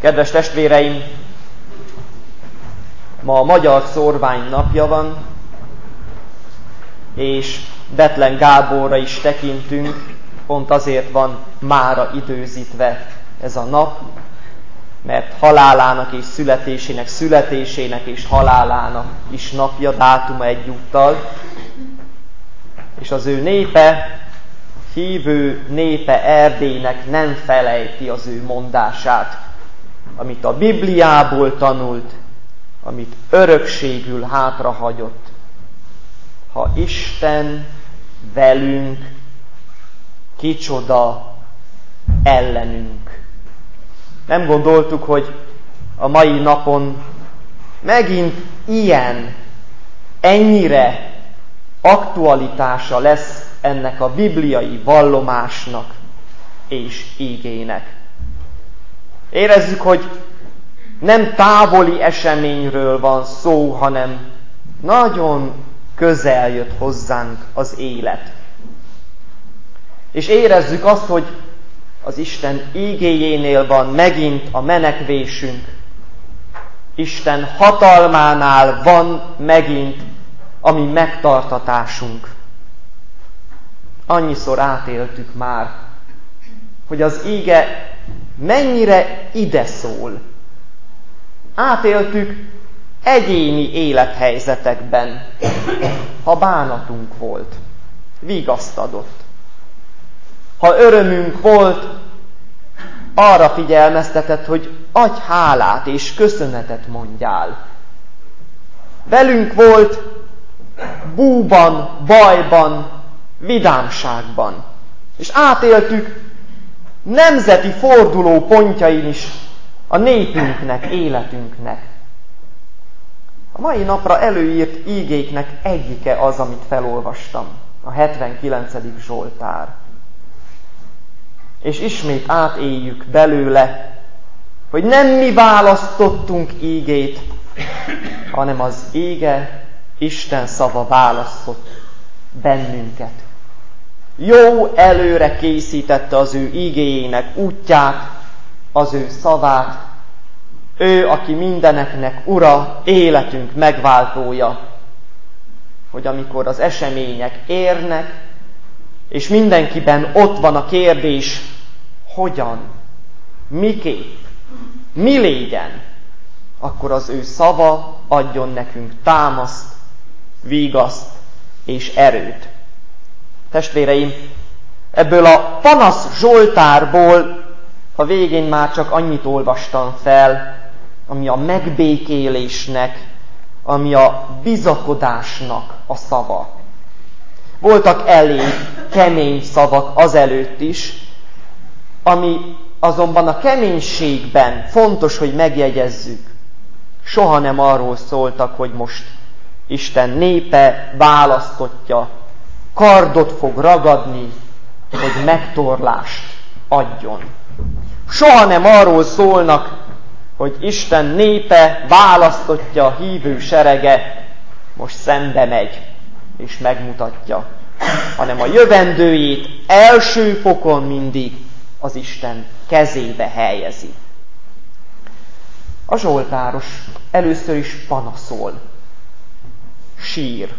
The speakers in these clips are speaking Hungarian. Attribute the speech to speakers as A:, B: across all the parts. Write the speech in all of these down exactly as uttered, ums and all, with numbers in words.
A: Kedves testvéreim, ma a magyar szórvány napja van, és Bethlen Gáborra is tekintünk, pont azért van mára időzítve ez a nap, mert halálának és születésének, születésének és halálának is napja, dátuma egyúttal, és az ő népe, hívő népe Erdélynek nem felejti az ő mondását, amit a Bibliából tanult, amit örökségül hátrahagyott. Ha Isten velünk, kicsoda ellenünk. Nem gondoltuk, hogy a mai napon megint ilyen, ennyire aktualitása lesz ennek a bibliai vallomásnak és ígének. Érezzük, hogy nem távoli eseményről van szó, hanem nagyon közel jött hozzánk az élet. És érezzük azt, hogy az Isten ígéjénél van megint a menekvésünk. Isten hatalmánál van megint a mi megtartatásunk. Annyiszor átéltük már, hogy az íge mennyire ide szól. Átéltük egyéni élethelyzetekben, ha bánatunk volt, vigaszt adott. Ha örömünk volt, arra figyelmeztetett, hogy adj hálát és köszönetet mondjál. Velünk volt búban, bajban, vidámságban. És átéltük nemzeti forduló pontjain is a népünknek, életünknek. A mai napra előírt ígéknek egyike az, amit felolvastam, a hetvenkilencedik Zsoltár. És ismét átéljük belőle, hogy nem mi választottunk ígét, hanem az íge, Isten szava választott bennünket. Jó előre készítette az ő ígéjének útját, az ő szavát. Ő, aki mindeneknek ura, életünk megváltója, hogy amikor az események érnek, és mindenkiben ott van a kérdés, hogyan, miképp, mi légyen, akkor az ő szava adjon nekünk támaszt, vigaszt és erőt. Testvéreim, ebből a panasz Zsoltárból a végén már csak annyit olvastam fel, ami a megbékélésnek, ami a bizakodásnak a szava. Voltak elég kemény szavak azelőtt is, ami azonban a keménységben fontos, hogy megjegyezzük. Soha nem arról szóltak, hogy most Isten népe választotja, kardot fog ragadni, hogy megtorlást adjon. Soha nem arról szólnak, hogy Isten népe választotja, a hívő serege most szembe megy és megmutatja, hanem a jövendőjét első fokon mindig az Isten kezébe helyezi. A zsoltáros először is panaszol, sír.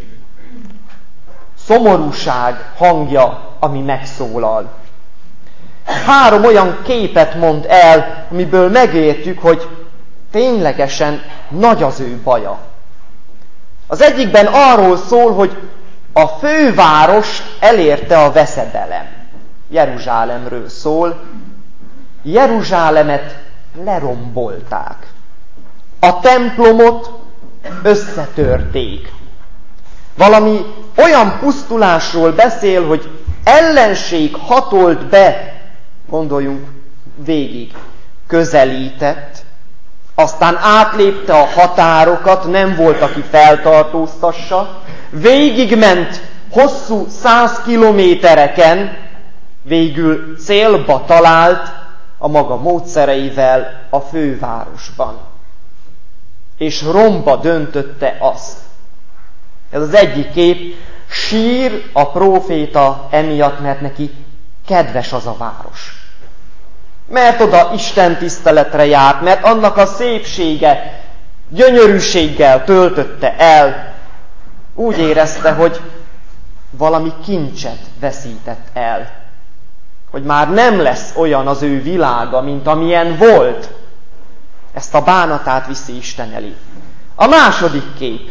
A: Szomorúság hangja, ami megszólal. Három olyan képet mond el, amiből megértjük, hogy ténylegesen nagy az ő baja. Az egyikben arról szól, hogy a főváros elérte a veszedelem. Jeruzsálemről szól. Jeruzsálemet lerombolták. A templomot összetörték. Valami olyan pusztulásról beszél, hogy ellenség hatolt be, gondoljunk végig, közelített, aztán átlépte a határokat, nem volt, aki feltartóztassa, végigment hosszú száz kilométereken, végül célba talált a maga módszereivel a fővárosban. És romba döntötte azt. Ez az egyik kép, sír a próféta emiatt, mert neki kedves az a város. mert oda Isten tiszteletre járt, mert annak a szépsége, gyönyörűséggel töltötte el. Úgy érezte, hogy valami kincset veszített el. Hogy már nem lesz olyan az ő világa, mint amilyen volt. Ezt a bánatát viszi Isten elé. A második kép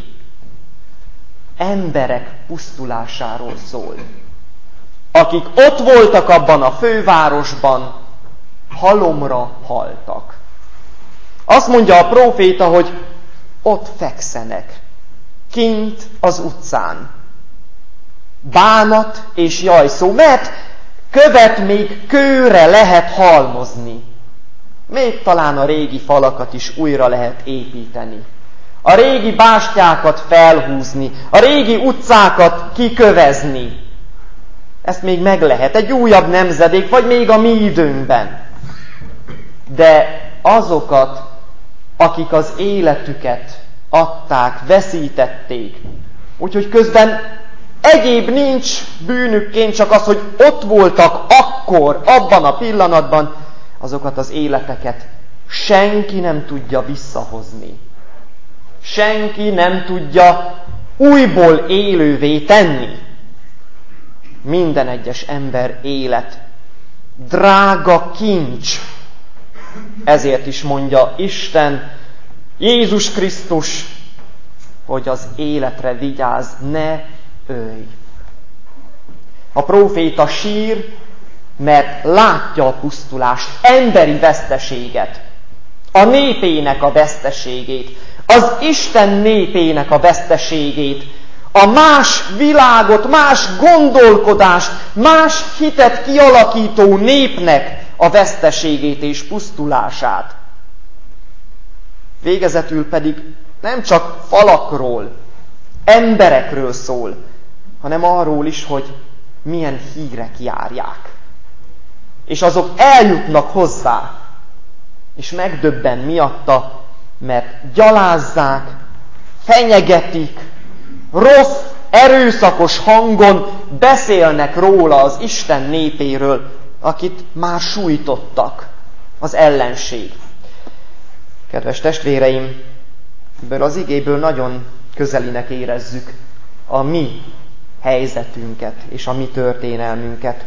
A: emberek pusztulásáról szól. Akik ott voltak abban a fővárosban, halomra haltak. Azt mondja a próféta, hogy ott fekszenek, kint az utcán. Bánat és jajszó, mert követ még kőre lehet halmozni. Még talán a régi falakat is újra lehet építeni. A régi bástyákat felhúzni, a régi utcákat kikövezni. Ezt még meg lehet, egy újabb nemzedék, vagy még a mi időnkben. De azokat, akik az életüket adták, veszítették, úgyhogy közben egyéb nincs bűnükként, csak az, hogy ott voltak akkor, abban a pillanatban, azokat az életeket senki nem tudja visszahozni. Senki nem tudja újból élővé tenni. Minden egyes ember élet drága kincs. Ezért is mondja Isten, Jézus Krisztus, hogy az életre vigyázz, ne ölj. A próféta sír, mert látja a pusztulást, emberi veszteséget, a népének a veszteségét, az Isten népének a veszteségét, a más világot, más gondolkodást, más hitet kialakító népnek a veszteségét és pusztulását. Végezetül pedig nem csak falakról, emberekről szól, hanem arról is, hogy milyen hírek járják. És azok eljutnak hozzá, és megdöbben miatta, mert gyalázzák, fenyegetik, rossz, erőszakos hangon beszélnek róla az Isten népéről, akit már sújtottak az ellenség. Kedves testvéreim, ebből az igéből nagyon közelinek érezzük a mi helyzetünket és a mi történelmünket.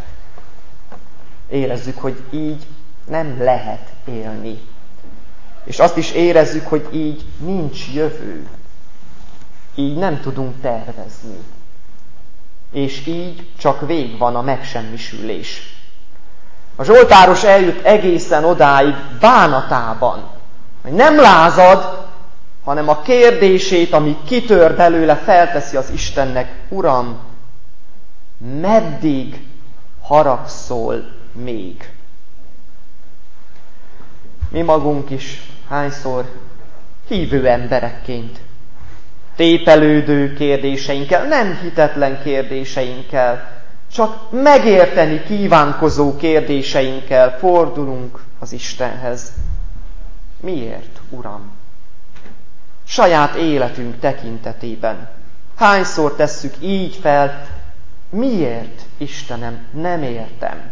A: Érezzük, hogy így nem lehet élni. És azt is érezzük, hogy így nincs jövő. Így nem tudunk tervezni. És így csak vég van a megsemmisülés. A zsoltáros eljut egészen odáig bánatában, hogy nem lázad, hanem a kérdését, ami kitör belőle, felteszi az Istennek: Uram, meddig haragszol még? Mi magunk is hányszor hívő emberekként, tépelődő kérdéseinkkel, nem hitetlen kérdéseinkkel, csak megérteni kívánkozó kérdéseinkkel fordulunk az Istenhez. Miért, Uram? Saját életünk tekintetében hányszor tesszük így fel: miért, Istenem, nem értem?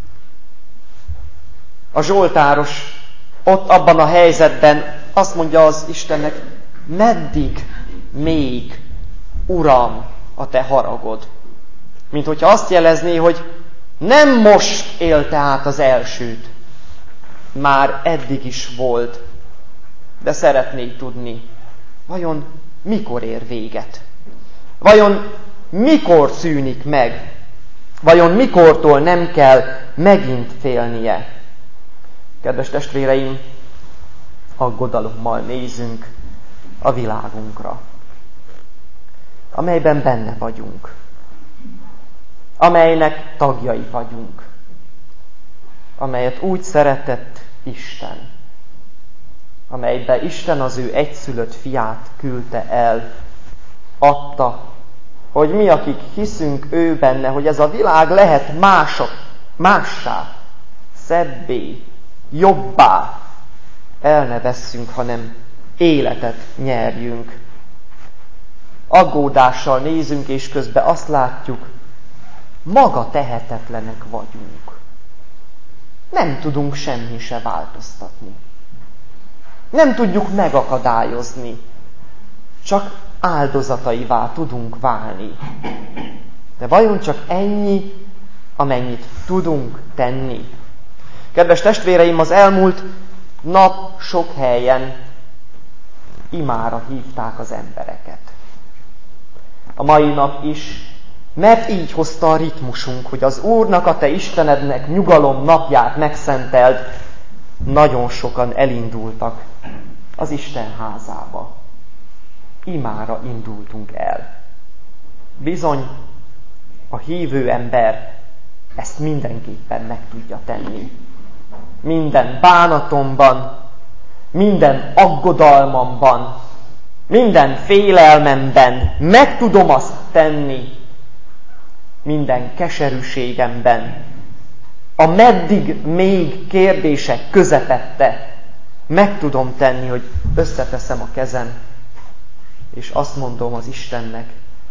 A: A zsoltáros ott abban a helyzetben azt mondja az Istennek: meddig még, Uram, a te haragod? Mint hogyha azt jelezné, hogy nem most élte át az elsőt, már eddig is volt, de szeretnék tudni, vajon mikor ér véget? Vajon mikor szűnik meg? Vajon mikortól nem kell megint félnie? Kedves testvéreim, aggodalommal nézünk a világunkra, amelyben benne vagyunk, amelynek tagjai vagyunk, amelyet úgy szeretett Isten, amelybe Isten az ő egyszülött fiát küldte el, adta, hogy mi, akik hiszünk ő benne, hogy ez a világ lehet mások, mássá, szebbé, jobbá, el ne vesszünk, hanem életet nyerjünk. Aggódással nézünk, és közben azt látjuk, maga tehetetlenek vagyunk. nem tudunk semmi se változtatni. Nem tudjuk megakadályozni, csak áldozataivá tudunk válni. De vajon csak ennyi, amennyit tudunk tenni? Kedves testvéreim, az elmúlt nap sok helyen imára hívták az embereket. A mai nap is, mert így hozta a ritmusunk, hogy az Úrnak, a te Istenednek nyugalom napját megszenteld, nagyon sokan elindultak az Isten házába. Imára indultunk el. Bizony, a hívő ember ezt mindenképpen meg tudja tenni. Minden bánatomban, minden aggodalmamban, minden félelmemben meg tudom azt tenni, minden keserűségemben, a meddig még kérdések közepette meg tudom tenni, hogy összeteszem a kezem, és azt mondom az Istennek,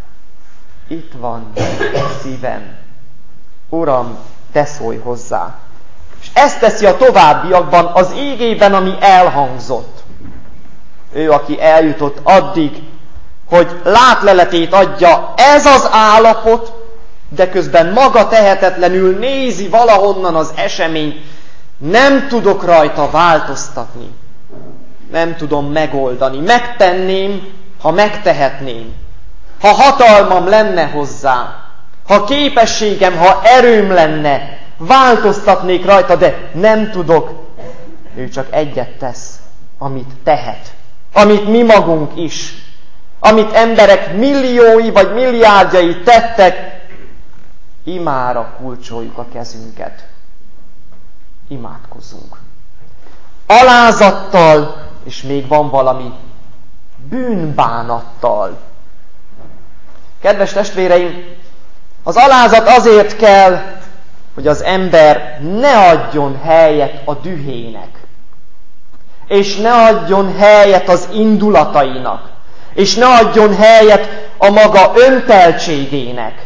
A: itt van a szívem, Uram, te szólj hozzá. És ezt teszi a továbbiakban az ígében, ami elhangzott. Ő, aki eljutott addig, hogy látleletét adja, ez az állapot, de közben maga tehetetlenül nézi valahonnan az eseményt, nem tudok rajta változtatni. Nem tudom megoldani. Megtenném, ha megtehetném. Ha hatalmam lenne hozzá, ha képességem, ha erőm lenne, változtatnék rajta, de nem tudok. Ő csak egyet tesz, amit tehet. Amit mi magunk is. Amit emberek milliói vagy milliárdjai tettek, imára kulcsoljuk a kezünket. Imádkozzunk. Alázattal, és még van valami, bűnbánattal. Kedves testvéreim, az alázat azért kell, hogy az ember ne adjon helyet a dühének, és ne adjon helyet az indulatainak, és ne adjon helyet a maga önteltségének.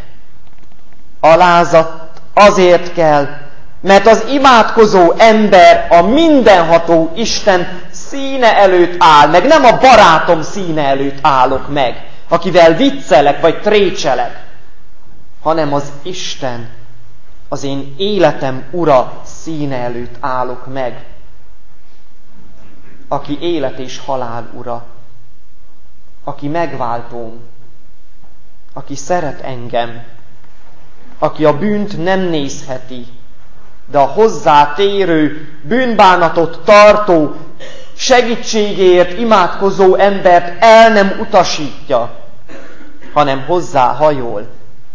A: Alázat azért kell, mert az imádkozó ember a mindenható Isten színe előtt áll meg. Nem a barátom színe előtt állok meg, akivel viccelek vagy trécselek, hanem az Isten, az én életem Ura színe előtt állok meg, aki élet és halál Ura, aki megváltóm, aki szeret engem, aki a bűnt nem nézheti, de a hozzátérő, bűnbánatot tartó, segítségért imádkozó embert el nem utasítja, hanem hozzá hajol.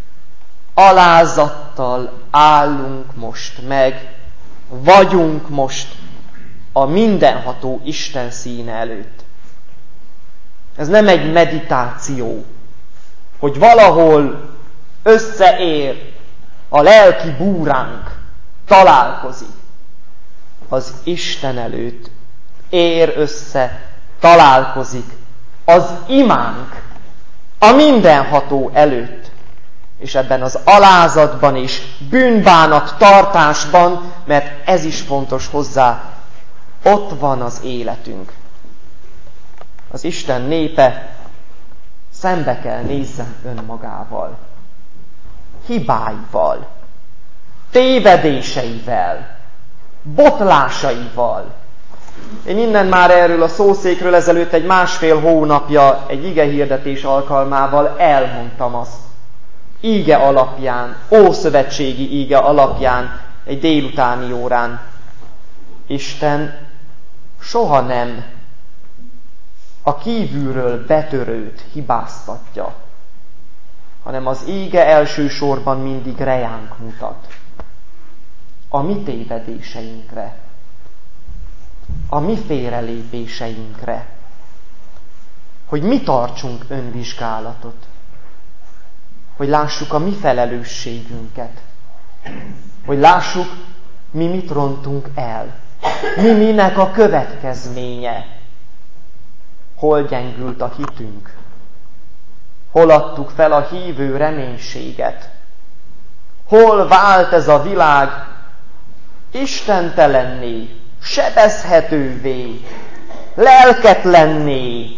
A: Alázattal állunk most meg, vagyunk most a mindenható Isten színe előtt. Ez nem egy meditáció, hogy valahol összeér a lelki búránk, találkozik. Az Isten előtt ér össze, találkozik az imánk a mindenható előtt. És ebben az alázatban és bűnbánat tartásban, mert ez is fontos hozzá, ott van az életünk. Az Isten népe szembe kell nézzen önmagával, hibáival, tévedéseivel, botlásaival. Én innen már erről a szószékről ezelőtt egy másfél hónapja egy igehirdetés alkalmával elmondtam azt. Íge alapján, ószövetségi íge alapján, egy délutáni órán. Isten soha nem a kívülről betörőt hibáztatja, hanem az íge elsősorban mindig rejánk mutat. A mi tévedéseinkre, a mi félrelépéseinkre, hogy mi tartsunk önvizsgálatot, hogy lássuk a mi felelősségünket, hogy lássuk, mi mit rontunk el, mi minek a következménye, hol gyengült a hitünk, hol adtuk fel a hívő reménységet, hol vált ez a világ istentelenné, sebezhetővé, lelketlenné,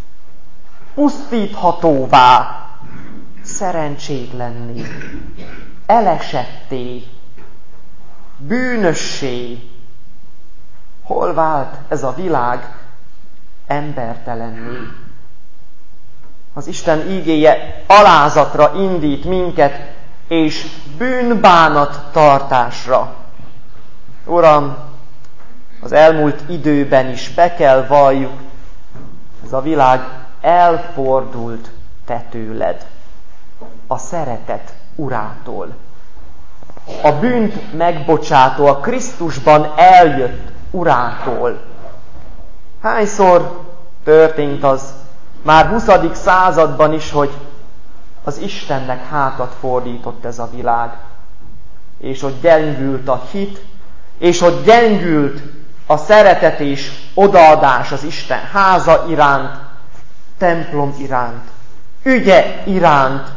A: pusztíthatóvá, szerencsétlenné, elesetté, bűnössé. Hol vált ez a világ embertelenné? Az Isten ígéje alázatra indít minket, és bűnbánat tartásra. Uram, az elmúlt időben is be kell valljuk, ez a világ elfordult te tőled, a szeretet urától. A bűnt megbocsátó, a Krisztusban eljött urától. Hányszor történt az már huszadik században is, hogy az Istennek hátat fordított ez a világ, és ott gyengült a hit, és ott gyengült a szeretet és odaadás az Isten háza iránt, templom iránt, ügye iránt,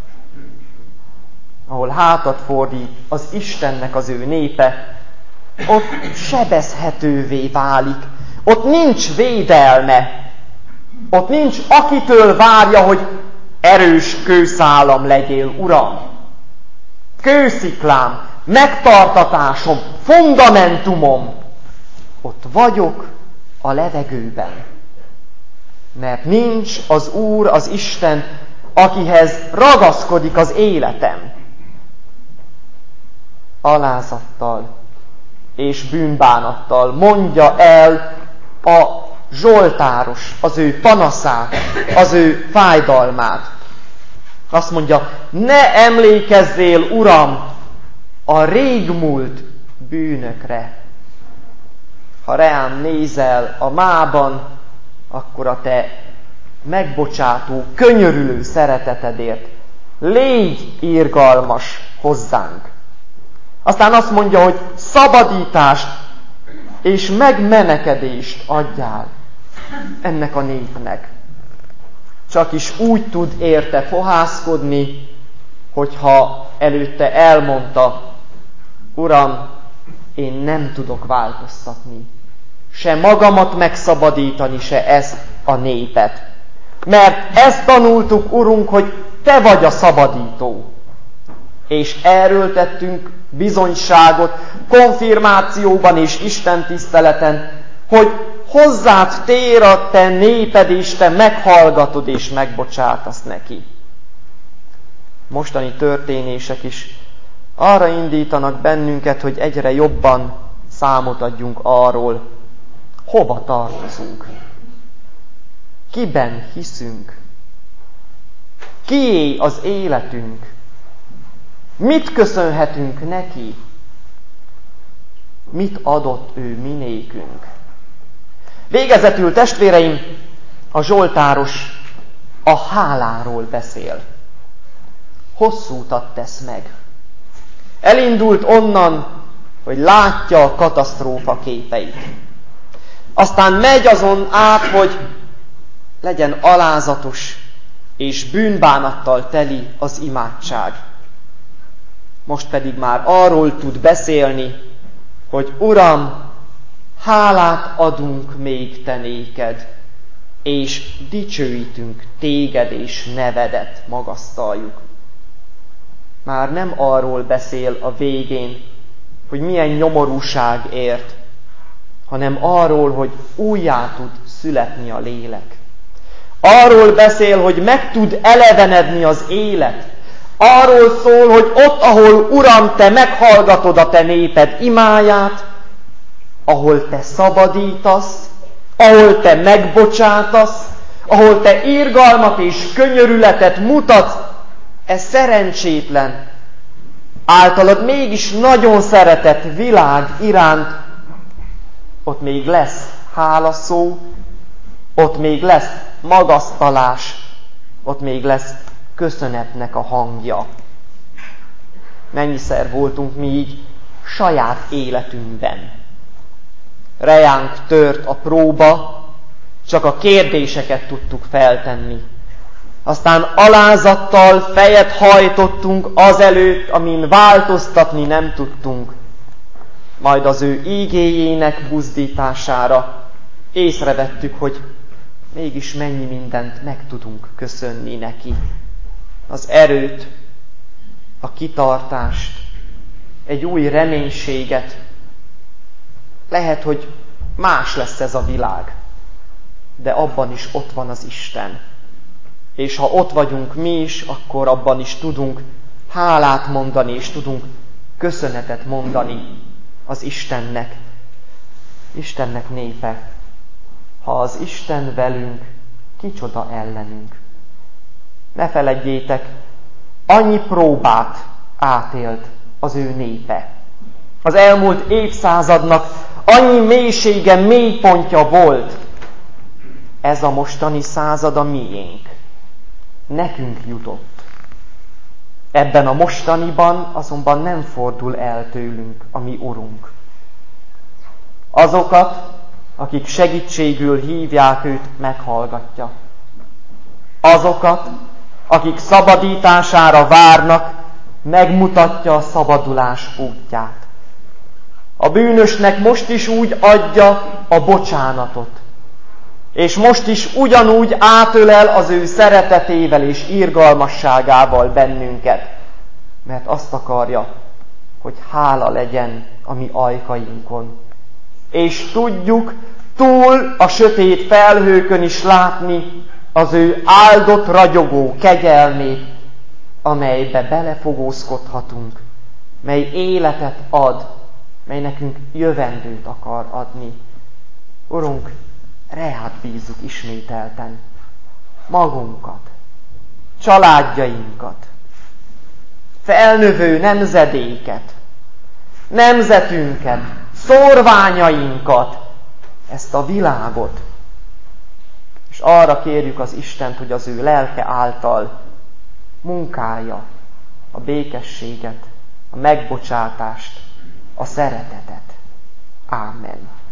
A: ahol hátat fordít az Istennek az ő népe, ott sebezhetővé válik, ott nincs védelme, ott nincs akitől várja, hogy erős kőszálam legyél, Uram. Kősziklám, megtartatásom, fundamentumom. Ott vagyok a levegőben. Mert nincs az Úr, az Isten, akihez ragaszkodik az életem. Alázattal és bűnbánattal mondja el a zsoltáros az ő panaszát, az ő fájdalmát. Azt mondja, ne emlékezzél, Uram, a régmúlt bűnökre. Ha reám nézel a mában, akkor a te megbocsátó, könyörülő szeretetedért légy irgalmas hozzánk. Aztán azt mondja, hogy szabadítást és megmenekedést adjál ennek a népnek. Csak is úgy tud érte fohászkodni, hogyha előtte elmondta, Uram, én nem tudok változtatni, se magamat megszabadítani, se ezt a népet. Mert ezt tanultuk, Urunk, hogy te vagy a szabadító. És erről tettünk bizonyságot konfirmációban és istentiszteleten, hogy hozzád tér a te néped, és te meghallgatod és megbocsátasz neki. Mostani történések is arra indítanak bennünket, hogy egyre jobban számot adjunk arról, hova tartozunk, kiben hiszünk, kié az életünk, mit köszönhetünk neki, mit adott ő minékünk. Végezetül, testvéreim, a zsoltáros a háláról beszél. Hosszú utat tesz meg. Elindult onnan, hogy látja a katasztrófa képeit. Aztán megy azon át, hogy legyen alázatos és bűnbánattal teli az imádság. Most pedig már arról tud beszélni, hogy Uram, hálát adunk még te néked, és dicsőítünk téged és nevedet magasztaljuk. Már nem arról beszél a végén, hogy milyen nyomorúság ért, hanem arról, hogy újjá tud születni a lélek. Arról beszél, hogy meg tud elevenedni az élet. Arról szól, hogy ott, ahol Uram, te meghallgatod a te néped imáját, ahol te szabadítasz, ahol te megbocsátasz, ahol te irgalmat és könyörületet mutatsz, ez szerencsétlen, általad mégis nagyon szeretett világ iránt, ott még lesz hálaszó, ott még lesz magasztalás, ott még lesz köszönetnek a hangja. Mennyiszer voltunk mi így saját életünkben. Rejánk tört a próba, csak a kérdéseket tudtuk feltenni. Aztán alázattal fejet hajtottunk azelőtt, amin változtatni nem tudtunk. majd az ő ígéjének buzdítására észrevettük, hogy mégis mennyi mindent meg tudunk köszönni neki. Az erőt, a kitartást, egy új reménységet. Lehet, hogy más lesz ez a világ, de abban is ott van az Isten. És ha ott vagyunk mi is, akkor abban is tudunk hálát mondani, és tudunk köszönetet mondani az Istennek. Istennek népe. Ha az Isten velünk, kicsoda ellenünk. Ne feledjétek, annyi próbát átélt az ő népe. Az elmúlt évszázadnak annyi mélysége, mélypontja volt. Ez a mostani század a miénk. Nekünk jutott. Ebben a mostaniban azonban nem fordul el tőlünk a mi Urunk. Azokat, akik segítségül hívják őt, meghallgatja. Azokat, akik szabadítására várnak, megmutatja a szabadulás útját. A bűnösnek most is úgy adja a bocsánatot, és most is ugyanúgy átölel az ő szeretetével és irgalmasságával bennünket, mert azt akarja, hogy hála legyen a mi ajkainkon. És tudjuk túl a sötét felhőkön is látni az ő áldott, ragyogó kegyelmét, amelybe belefogózkodhatunk, mely életet ad, mely nekünk jövendőt akar adni. Urunk, reád bízzuk ismételten magunkat, családjainkat, felnövő nemzedéket, nemzetünket, szórványainkat, ezt a világot. És arra kérjük az Istent, hogy az ő lelke által munkálja a békességet, a megbocsátást, a szeretetet. Ámen.